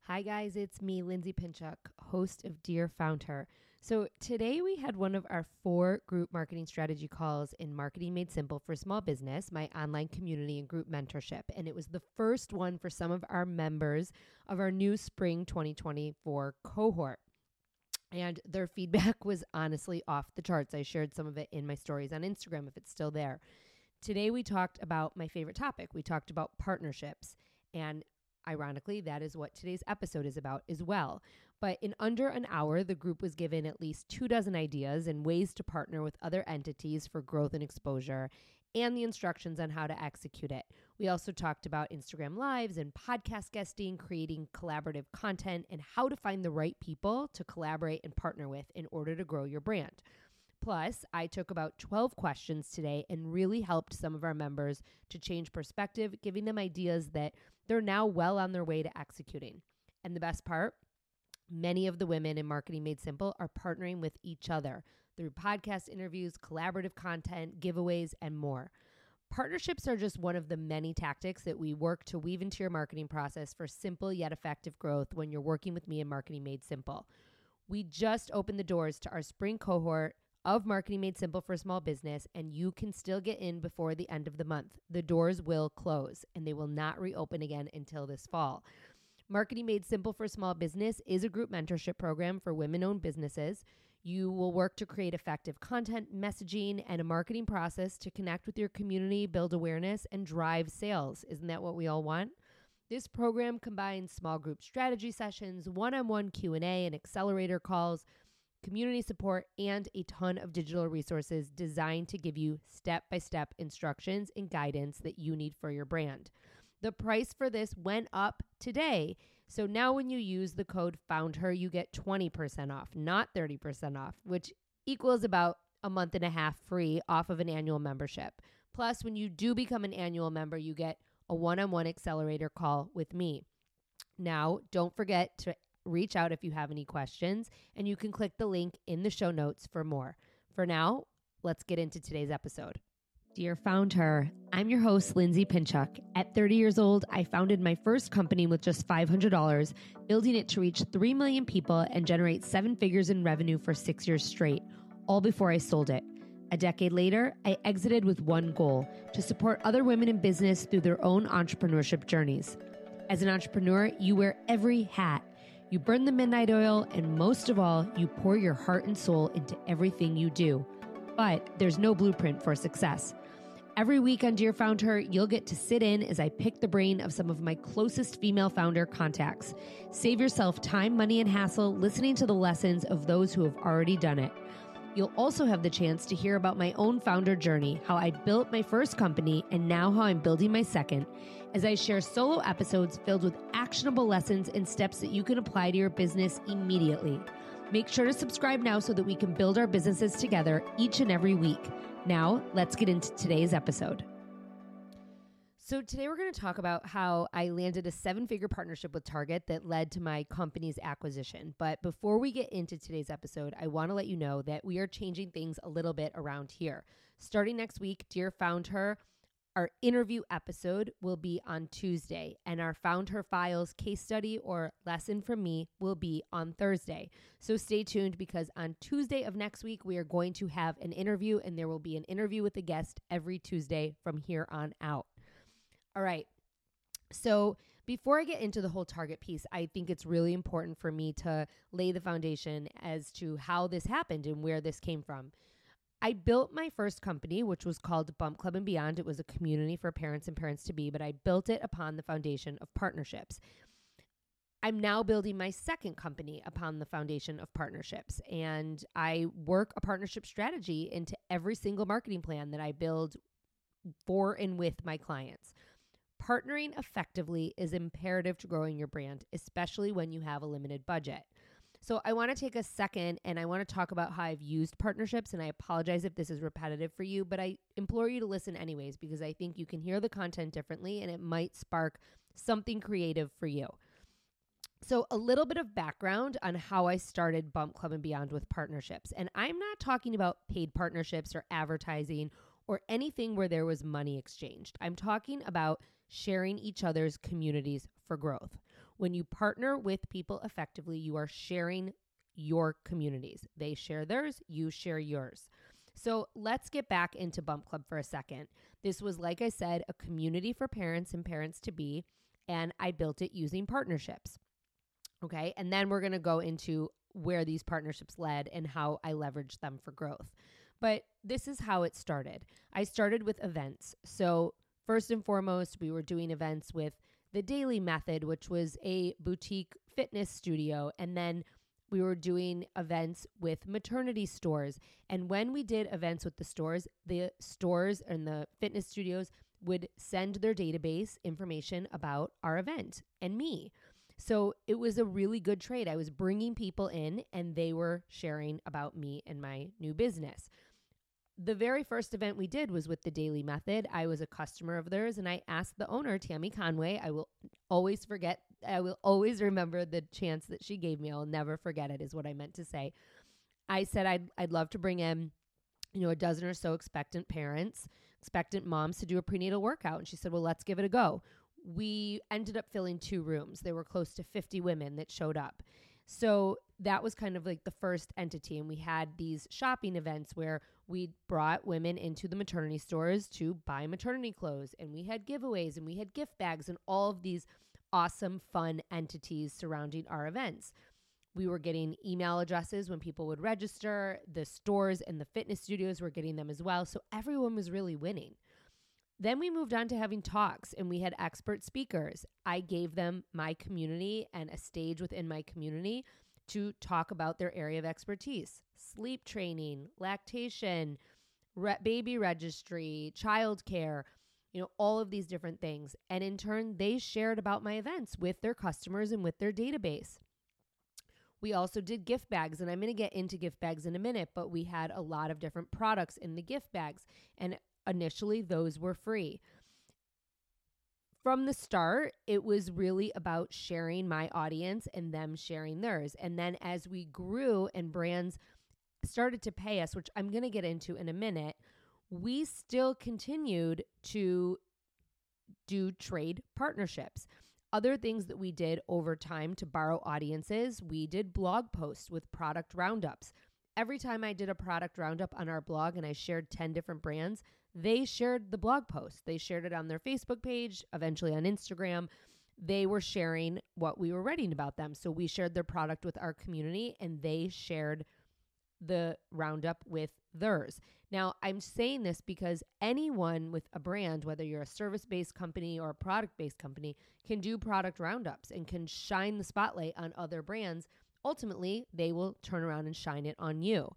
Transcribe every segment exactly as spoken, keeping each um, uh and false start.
Hi guys, it's me, Lindsay Pinchuk, host of Dear Found Her. So today we had one of our four group marketing strategy calls in Marketing Made Simple for Small Business, my online community and group mentorship. And it was the first one for some of our members of our new spring twenty twenty-four cohort. And their feedback was honestly off the charts. I shared some of it in my stories on Instagram if it's still there. Today we talked about my favorite topic. We talked about partnerships, and ironically, that is what today's episode is about as well. But in under an hour, the group was given at least two dozen ideas and ways to partner with other entities for growth and exposure, and the instructions on how to execute it. We also talked about Instagram Lives and podcast guesting, creating collaborative content, and how to find the right people to collaborate and partner with in order to grow your brand. Plus, I took about twelve questions today and really helped some of our members to change perspective, giving them ideas that they're now well on their way to executing. And the best part, many of the women in Marketing Made Simple are partnering with each other through podcast interviews, collaborative content, giveaways, and more. Partnerships are just one of the many tactics that we work to weave into your marketing process for simple yet effective growth when you're working with me in Marketing Made Simple. We just opened the doors to our spring cohort of Marketing Made Simple for Small Business, and you can still get in before the end of the month. The doors will close, and they will not reopen again until this fall. Marketing Made Simple for Small Business is a group mentorship program for women-owned businesses. You will work to create effective content, messaging, and a marketing process to connect with your community, build awareness, and drive sales. Isn't that what we all want? This program combines small group strategy sessions, one-on-one Q and A, and accelerator calls, community support, and a ton of digital resources designed to give you step-by-step instructions and guidance that you need for your brand. The price for this went up today. So now when you use the code FOUNDHER, you get twenty percent off, not thirty percent off, which equals about a month and a half free off of an annual membership. Plus, when you do become an annual member, you get a one-on-one accelerator call with me. Now, don't forget to reach out if you have any questions, and you can click the link in the show notes for more. For now, let's get into today's episode. Dear Found Her, I'm your host, Lindsay Pinchuk. At thirty years old, I founded my first company with just five hundred dollars, building it to reach three million people and generate seven figures in revenue for six years straight, all before I sold it. A decade later, I exited with one goal: to support other women in business through their own entrepreneurship journeys. As an entrepreneur, you wear every hat. You burn the midnight oil, and most of all, you pour your heart and soul into everything you do. But there's no blueprint for success. Every week on Dear Found Her, you'll get to sit in as I pick the brain of some of my closest female founder contacts. Save yourself time, money, and hassle listening to the lessons of those who have already done it. You'll also have the chance to hear about my own founder journey, how I built my first company, and now how I'm building my second, as I share solo episodes filled with actionable lessons and steps that you can apply to your business immediately. Make sure to subscribe now so that we can build our businesses together each and every week. Now, let's get into today's episode. So today we're going to talk about how I landed a seven-figure partnership with Target that led to my company's acquisition. But before we get into today's episode, I want to let you know that we are changing things a little bit around here. Starting next week, Dear Found Her, our interview episode will be on Tuesday, and our Found Her Files case study or lesson from me will be on Thursday. So stay tuned, because on Tuesday of next week, we are going to have an interview, and there will be an interview with a guest every Tuesday from here on out. All right. So before I get into the whole Target piece, I think it's really important for me to lay the foundation as to how this happened and where this came from. I built my first company, which was called Bump Club and Beyond. It was a community for parents and parents-to-be, but I built it upon the foundation of partnerships. I'm now building my second company upon the foundation of partnerships, and I work a partnership strategy into every single marketing plan that I build for and with my clients. Partnering effectively is imperative to growing your brand, especially when you have a limited budget. So I want to take a second and I want to talk about how I've used partnerships, and I apologize if this is repetitive for you, but I implore you to listen anyways, because I think you can hear the content differently and it might spark something creative for you. So a little bit of background on how I started Bump Club and Beyond with partnerships. And I'm not talking about paid partnerships or advertising or anything where there was money exchanged. I'm talking about sharing each other's communities for growth. When you partner with people effectively, you are sharing your communities. They share theirs, you share yours. So let's get back into Bump Club for a second. This was, like I said, a community for parents and parents to be, and I built it using partnerships. Okay, and then we're going to go into where these partnerships led and how I leveraged them for growth. But this is how it started. I started with events. So first and foremost, we were doing events with The Daily Method, which was a boutique fitness studio. And then we were doing events with maternity stores. And when we did events with the stores, the stores and the fitness studios would send their database information about our event and me. So it was a really good trade. I was bringing people in and they were sharing about me and my new business. The very first event we did was with The Daily Method. I was a customer of theirs and I asked the owner, Tammy Conway, I will always forget, I will always remember the chance that she gave me. I'll never forget it is what I meant to say. I said, I'd, I'd love to bring in, you know, a dozen or so expectant parents, expectant moms to do a prenatal workout. And she said, well, let's give it a go. We ended up filling two rooms. There were close to fifty women that showed up. So that was kind of like the first entity. And we had these shopping events where we brought women into the maternity stores to buy maternity clothes. And we had giveaways and we had gift bags and all of these awesome, fun entities surrounding our events. We were getting email addresses when people would register. The stores and the fitness studios were getting them as well. So everyone was really winning. Then we moved on to having talks and we had expert speakers. I gave them my community and a stage within my community to talk about their area of expertise: sleep training, lactation, re- baby registry, childcare, you know, all of these different things. And in turn, they shared about my events with their customers and with their database. We also did gift bags, and I'm going to get into gift bags in a minute, but we had a lot of different products in the gift bags. And initially, those were free. From the start, it was really about sharing my audience and them sharing theirs. And then as we grew and brands started to pay us, which I'm going to get into in a minute, we still continued to do trade partnerships. Other things that we did over time to borrow audiences, we did blog posts with product roundups. Every time I did a product roundup on our blog and I shared ten different brands, they shared the blog post. They shared it on their Facebook page, eventually on Instagram. They were sharing what we were writing about them. So we shared their product with our community and they shared the roundup with theirs. Now, I'm saying this because anyone with a brand, whether you're a service-based company or a product-based company, can do product roundups and can shine the spotlight on other brands. Ultimately, they will turn around and shine it on you.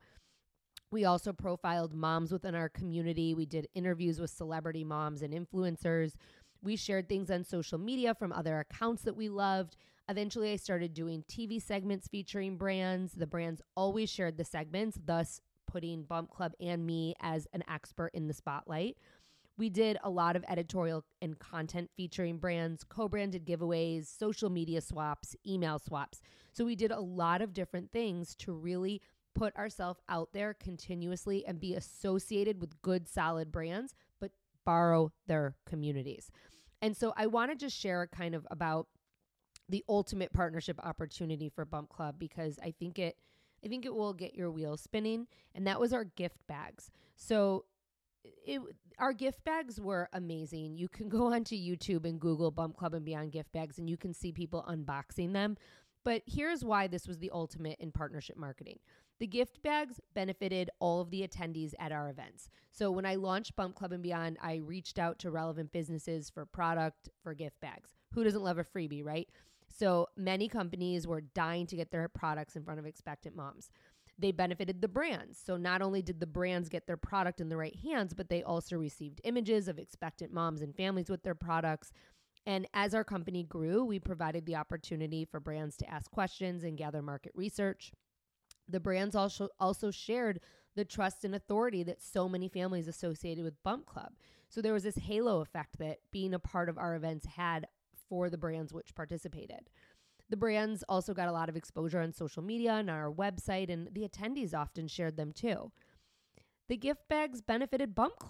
We also profiled moms within our community. We did interviews with celebrity moms and influencers. We shared things on social media from other accounts that we loved. Eventually, I started doing T V segments featuring brands. The brands always shared the segments, thus putting Bump Club and me as an expert in the spotlight. We did a lot of editorial and content featuring brands, co-branded giveaways, social media swaps, email swaps. So we did a lot of different things to really put ourselves out there continuously and be associated with good, solid brands, but borrow their communities. And so I want to just share kind of about the ultimate partnership opportunity for Bump Club, because I think it I think it will get your wheels spinning. And that was our gift bags. So it, our gift bags were amazing. You can go onto YouTube and Google Bump Club and Beyond gift bags and you can see people unboxing them. But here's why this was the ultimate in partnership marketing. The gift bags benefited all of the attendees at our events. So when I launched Bump Club and Beyond, I reached out to relevant businesses for product, for gift bags. Who doesn't love a freebie, right? So many companies were dying to get their products in front of expectant moms. They benefited the brands. So not only did the brands get their product in the right hands, but they also received images of expectant moms and families with their products. And as our company grew, we provided the opportunity for brands to ask questions and gather market research. The brands also also shared the trust and authority that so many families associated with Bump Club. So there was this halo effect that being a part of our events had for the brands which participated. The brands also got a lot of exposure on social media and our website, and the attendees often shared them too. The gift bags benefited Bump Club.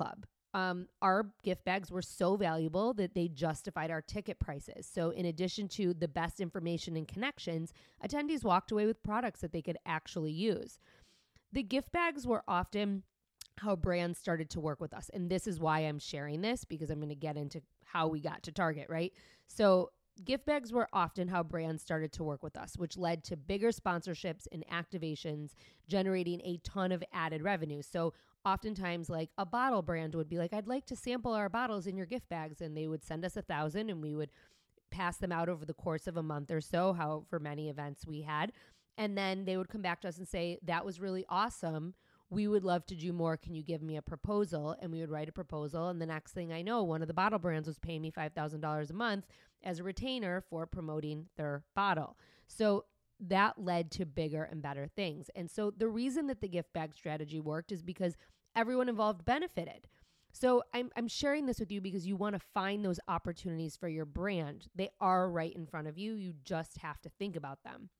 um, our gift bags were so valuable that they justified our ticket prices. So in addition to the best information and connections, attendees walked away with products that they could actually use. The gift bags were often how brands started to work with us. And this is why I'm sharing this, because I'm going to get into how we got to Target, right? So gift bags were often how brands started to work with us, which led to bigger sponsorships and activations, generating a ton of added revenue. So oftentimes, like a bottle brand would be like, I'd like to sample our bottles in your gift bags. And they would send us a thousand and we would pass them out over the course of a month or so, however many events we had. And then they would come back to us and say, that was really awesome. We would love to do more. Can you give me a proposal? And we would write a proposal. And the next thing I know, one of the bottle brands was paying me five thousand dollars a month as a retainer for promoting their bottle. So that led to bigger and better things. And so the reason that the gift bag strategy worked is because everyone involved benefited. So I'm, I'm sharing this with you because you want to find those opportunities for your brand. They are right in front of you. You just have to think about them.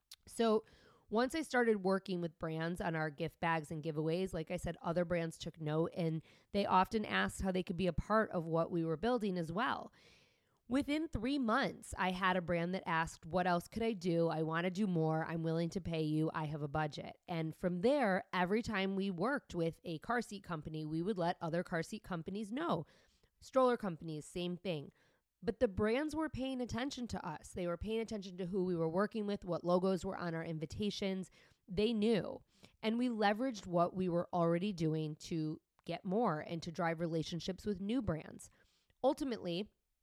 So once I started working with brands on our gift bags and giveaways, like I said, other brands took note and they often asked how they could be a part of what we were building as well. Within three months, I had a brand that asked, what else could I do? I want to do more. I'm willing to pay you. I have a budget. And from there, every time we worked with a car seat company, we would let other car seat companies know. Stroller companies, same thing. But the brands were paying attention to us. They were paying attention to who we were working with, what logos were on our invitations. They knew. And we leveraged what we were already doing to get more and to drive relationships with new brands. Ultimately,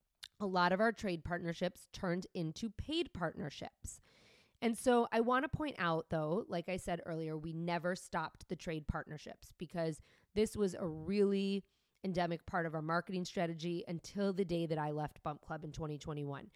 a lot of our trade partnerships turned into paid partnerships. And so I want to point out, though, like I said earlier, we never stopped the trade partnerships because this was a really endemic part of our marketing strategy until the day that I left Bump Club in twenty twenty-one.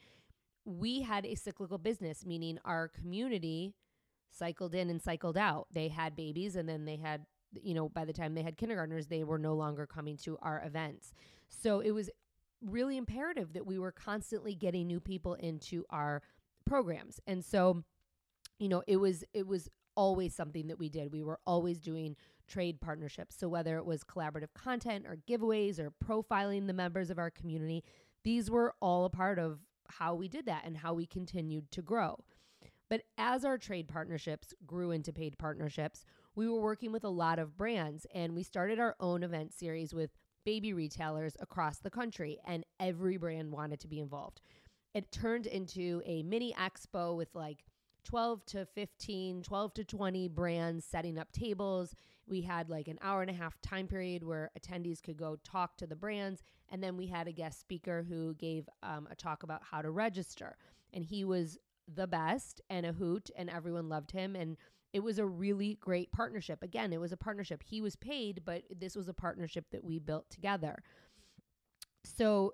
We had a cyclical business, meaning our community cycled in and cycled out. They had babies and then they had, you know, by the time they had kindergartners, they were no longer coming to our events. So it was really imperative that we were constantly getting new people into our programs. And so, you know, it was, it was always something that we did. We were always doing trade partnerships. So whether it was collaborative content or giveaways or profiling the members of our community, these were all a part of how we did that and how we continued to grow. But as our trade partnerships grew into paid partnerships, we were working with a lot of brands and we started our own event series with baby retailers across the country and every brand wanted to be involved. It turned into a mini expo with like twelve to fifteen, twelve to twenty brands setting up tables. We had like an hour and a half time period where attendees could go talk to the brands. And then we had a guest speaker who gave um, a talk about how to register. And he was the best and a hoot and everyone loved him. And it was a really great partnership. Again, it was a partnership. He was paid, but this was a partnership that we built together. So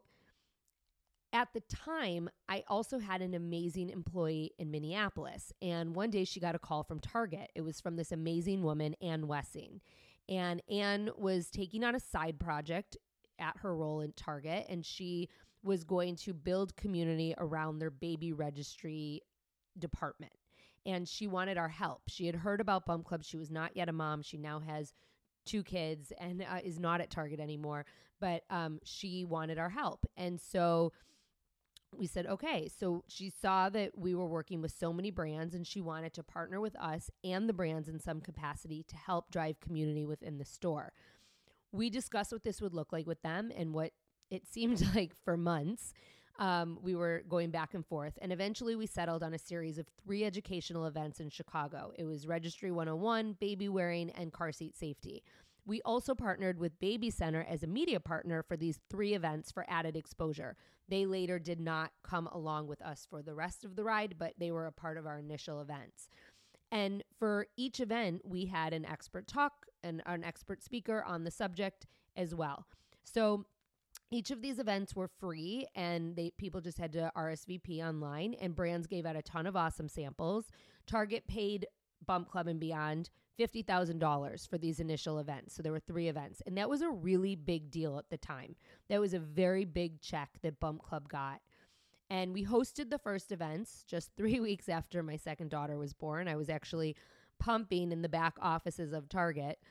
at the time, I also had an amazing employee in Minneapolis. And one day she got a call from Target. It was from this amazing woman, Ann Wessing. And Ann was taking on a side project at her role in Target. And she was going to build community around their baby registry department. And she wanted our help. She had heard about Bump Club. She was not yet a mom. She now has two kids and uh, is not at Target anymore. But um, she wanted our help. And so we said, okay. So she saw that we were working with so many brands and she wanted to partner with us and the brands in some capacity to help drive community within the store. We discussed what this would look like with them and what it seemed like for months. Um, we were going back and forth, and eventually we settled on a series of three educational events in Chicago. It was Registry one oh one, baby wearing, and car seat safety. We also partnered with Baby Center as a media partner for these three events for added exposure. They later did not come along with us for the rest of the ride, but they were a part of our initial events. And for each event, we had an expert talk and an expert speaker on the subject as well. So each of these events were free and they people just had to R S V P online, and brands gave out a ton of awesome samples. Target paid Bump Club and Beyond fifty thousand dollars for these initial events. So there were three events, and that was a really big deal at the time. That was a very big check that Bump Club got. And we hosted the first events just three weeks after my second daughter was born. I was actually pumping in the back offices of Target.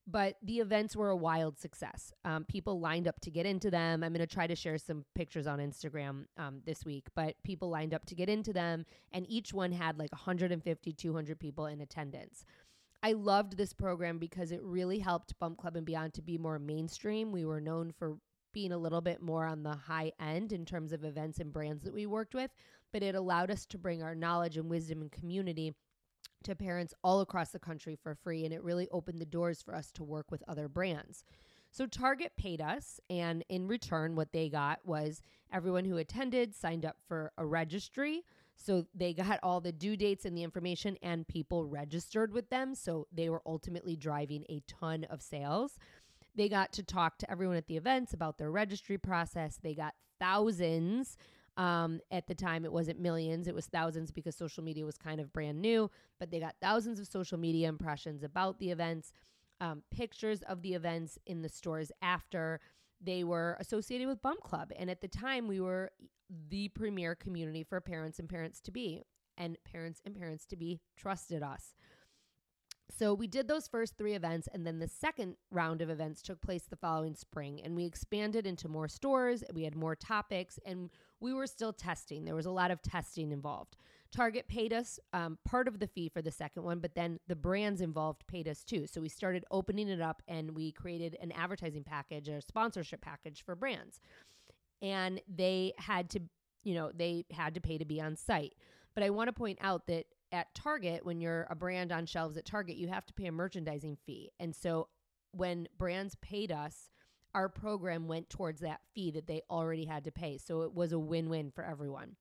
But the events were a wild success. Um, people lined up to get into them. I'm going to try to share some pictures on Instagram um, this week, but people lined up to get into them, and each one had like one hundred fifty, two hundred people in attendance. I loved this program because it really helped Bump Club and Beyond to be more mainstream. We were known for being a little bit more on the high end in terms of events and brands that we worked with, but it allowed us to bring our knowledge and wisdom and community to parents all across the country for free, and it really opened the doors for us to work with other brands. So Target paid us, and in return, what they got was everyone who attended signed up for a registry. So they got all the due dates and the information, and people registered with them. So they were ultimately driving a ton of sales. They got to talk to everyone at the events about their registry process. They got thousands. Um, at the time, it wasn't millions. It was thousands because social media was kind of brand new. But they got thousands of social media impressions about the events, um, pictures of the events in the stores after. They were associated with Bump Club. And at the time, we were the premier community for parents and parents to be. And parents and parents to be trusted us. So we did those first three events, and then the second round of events took place the following spring, and we expanded into more stores. We had more topics, and we were still testing. There was a lot of testing involved. Target paid us um, part of the fee for the second one, but then the brands involved paid us too. So we started opening it up, and we created an advertising package or a sponsorship package for brands. And they had to, you know, they had to pay to be on site. But I want to point out that at Target, when you're a brand on shelves at Target, you have to pay a merchandising fee. And so when brands paid us, our program went towards that fee that they already had to pay. So it was a win-win for everyone.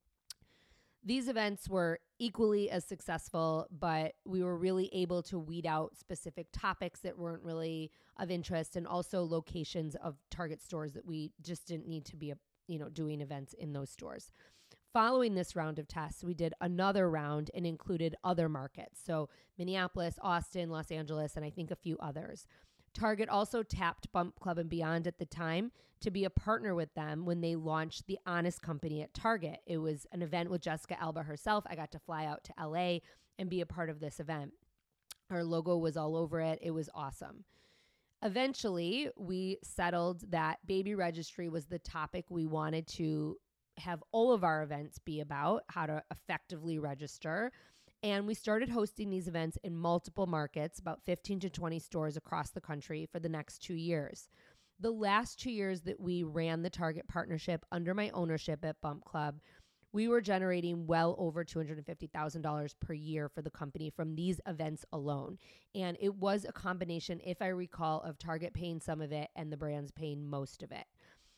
These events were equally as successful, but we were really able to weed out specific topics that weren't really of interest, and also locations of Target stores that we just didn't need to be, you know, doing events in those stores. Following this round of tests, we did another round and included other markets. So Minneapolis, Austin, Los Angeles, and I think a few others. Target also tapped Bump Club and Beyond at the time to be a partner with them when they launched The Honest Company at Target. It was an event with Jessica Alba herself. I got to fly out to L A and be a part of this event. Our logo was all over it. It was awesome. Eventually, we settled that baby registry was the topic we wanted to have all of our events be about, how to effectively register. And we started hosting these events in multiple markets, about fifteen to twenty stores across the country for the next two years. The last two years that we ran the Target partnership under my ownership at Bump Club, we were generating well over two hundred fifty thousand dollars per year for the company from these events alone. And it was a combination, if I recall, of Target paying some of it and the brands paying most of it.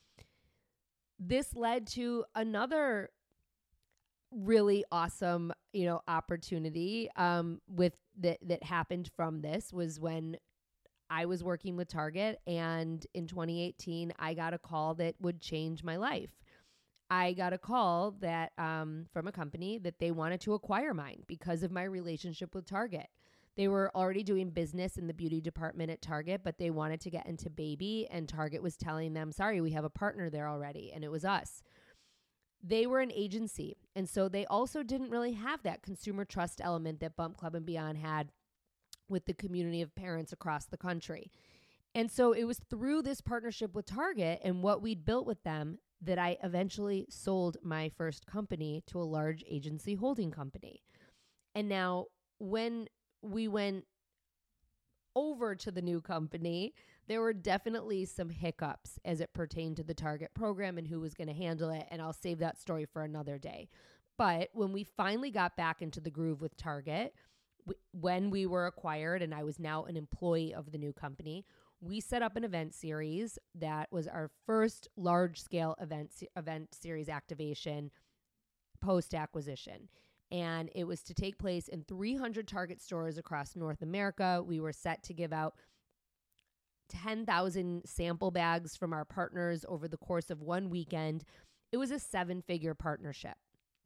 This led to another really awesome, you know, opportunity um, with that that happened from this was when I was working with Target, and in twenty eighteen, I got a call that would change my life. I got a call that um, from a company that they wanted to acquire mine because of my relationship with Target. They were already doing business in the beauty department at Target, but they wanted to get into baby, and Target was telling them, sorry, we have a partner there already, and it was us. They were an agency, and so they also didn't really have that consumer trust element that Bump Club and Beyond had with the community of parents across the country. And so it was through this partnership with Target and what we'd built with them that I eventually sold my first company to a large agency holding company. And now when we went over to the new company, there were definitely some hiccups as it pertained to the Target program and who was going to handle it. And I'll save that story for another day. But when we finally got back into the groove with Target, w- when we were acquired and I was now an employee of the new company, we set up an event series that was our first large scale event, event series activation post-acquisition. And it was to take place in three hundred Target stores across North America. We were set to give out ten thousand sample bags from our partners over the course of one weekend. It was a seven-figure partnership.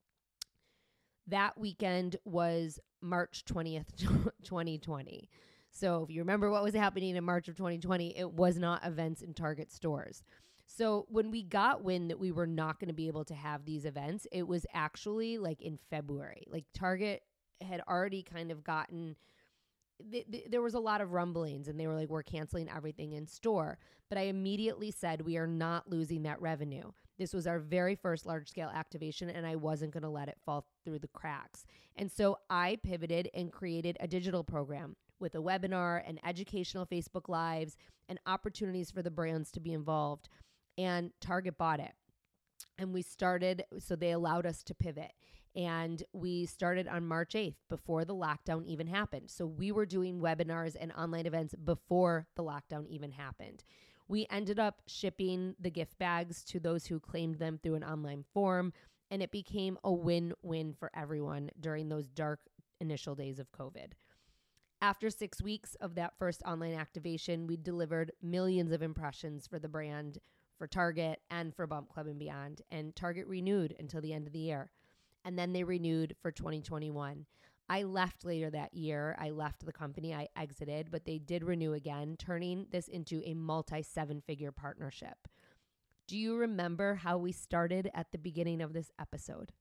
That weekend was March twentieth, twenty twenty. So if you remember what was happening in March of twenty twenty, it was not events in Target stores. So when we got wind that we were not going to be able to have these events, it was actually like in February. Like Target had already kind of gotten th- th- there was a lot of rumblings and they were like, we're canceling everything in store. But I immediately said, we are not losing that revenue. This was our very first large scale activation and I wasn't going to let it fall through the cracks. And so I pivoted and created a digital program with a webinar and educational Facebook Lives and opportunities for the brands to be involved. And Target bought it. And we started, so they allowed us to pivot. And we started on March eighth before the lockdown even happened. So we were doing webinars and online events before the lockdown even happened. We ended up shipping the gift bags to those who claimed them through an online form. And it became a win-win for everyone during those dark initial days of COVID. After six weeks of that first online activation, we delivered millions of impressions for the brand, for Target, and for Bump Club and Beyond. And Target renewed until the end of the year. And then they renewed for twenty twenty-one. I left later that year. I left the company. I exited, but they did renew again, turning this into a multi-seven-figure partnership. Do you remember how we started at the beginning of this episode?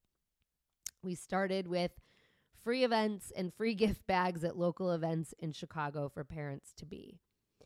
We started with free events and free gift bags at local events in Chicago for parents to be.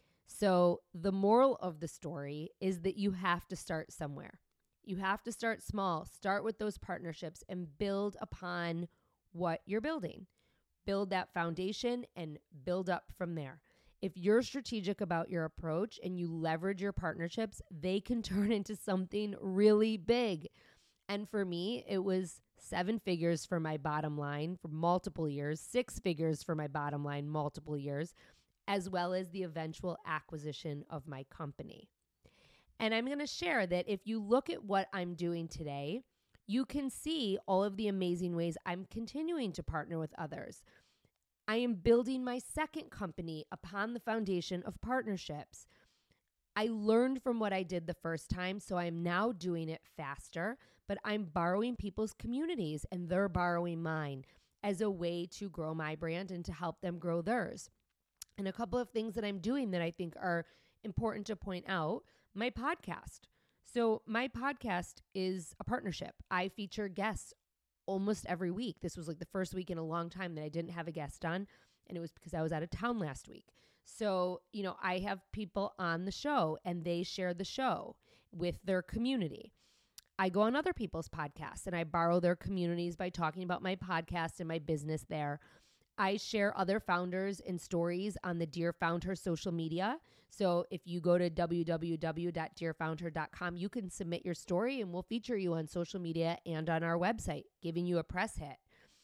So the moral of the story is that you have to start somewhere. You have to start small, start with those partnerships and build upon what you're building. Build that foundation and build up from there. If you're strategic about your approach and you leverage your partnerships, they can turn into something really big. And for me, it was seven figures for my bottom line for multiple years, six figures for my bottom line multiple years, as well as the eventual acquisition of my company. And I'm going to share that if you look at what I'm doing today, you can see all of the amazing ways I'm continuing to partner with others. I am building my second company upon the foundation of partnerships. I learned from what I did the first time, so I'm now doing it faster, but I'm borrowing people's communities and they're borrowing mine as a way to grow my brand and to help them grow theirs. And a couple of things that I'm doing that I think are important to point out, my podcast. So my podcast is a partnership. I feature guests almost every week. This was like the first week in a long time that I didn't have a guest on, and it was because I was out of town last week. So, you know, I have people on the show and they share the show with their community. I go on other people's podcasts and I borrow their communities by talking about my podcast and my business there. I share other founders and stories on the Dear Found Her social media. So if you go to w w w dot dear found her dot com, you can submit your story and we'll feature you on social media and on our website, giving you a press hit.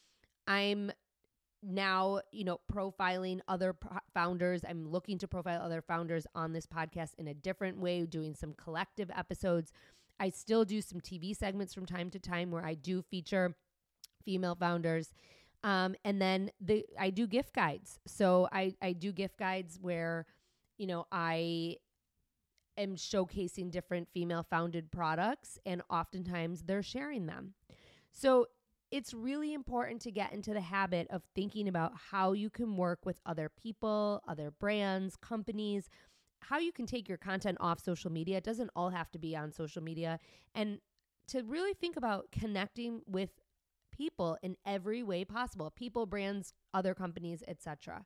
I'm now, you know, profiling other pro- founders. I'm looking to profile other founders on this podcast in a different way, doing some collective episodes. I still do some T V segments from time to time where I do feature female founders. Um, and then the I do gift guides. So I, I do gift guides where, you know, I am showcasing different female founded products and oftentimes they're sharing them. So it's really important to get into the habit of thinking about how you can work with other people, other brands, companies, how you can take your content off social media. It doesn't all have to be on social media. And to really think about connecting with people in every way possible, people, brands, other companies, et cetera.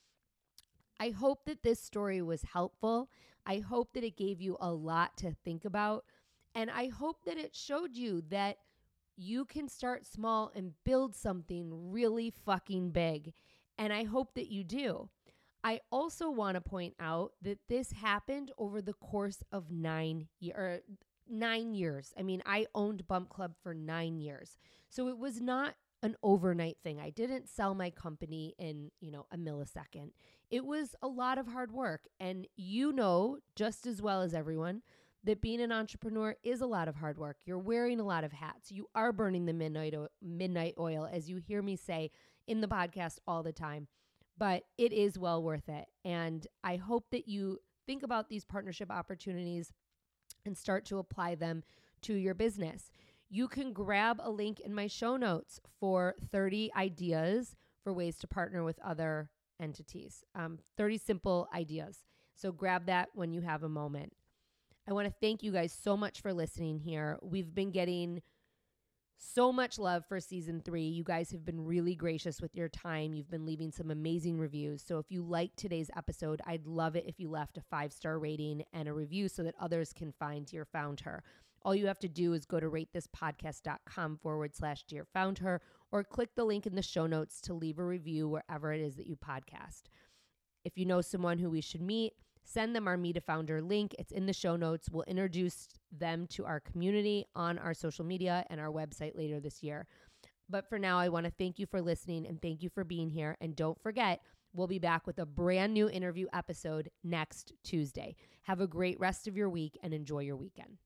I hope that this story was helpful. I hope that it gave you a lot to think about. And I hope that it showed you that you can start small and build something really fucking big. And I hope that you do. I also want to point out that this happened over the course of nine years. Nine years. I mean, I owned Bump Club for nine years. So it was not an overnight thing. I didn't sell my company in, you know, a millisecond. It was a lot of hard work. And you know, just as well as everyone, that being an entrepreneur is a lot of hard work. You're wearing a lot of hats. You are burning the midnight o- midnight oil, as you hear me say in the podcast all the time. But it is well worth it. And I hope that you think about these partnership opportunities and start to apply them to your business. You can grab a link in my show notes for thirty ideas for ways to partner with other entities, um, thirty simple ideas. So grab that when you have a moment. I want to thank you guys so much for listening here. We've been getting So much love for season three. You guys have been really gracious with your time. You've been leaving some amazing reviews. So if you liked today's episode, I'd love it if you left a five-star rating and a review so that others can find Dear Found Her. All you have to do is go to ratethispodcast.com forward slash Dear Found Her or click the link in the show notes to leave a review wherever it is that you podcast. If you know someone who we should meet, send them our Meet a Founder link. It's in the show notes. We'll introduce them to our community on our social media and our website later this year. But for now, I want to thank you for listening and thank you for being here. And don't forget, we'll be back with a brand new interview episode next Tuesday. Have a great rest of your week and enjoy your weekend.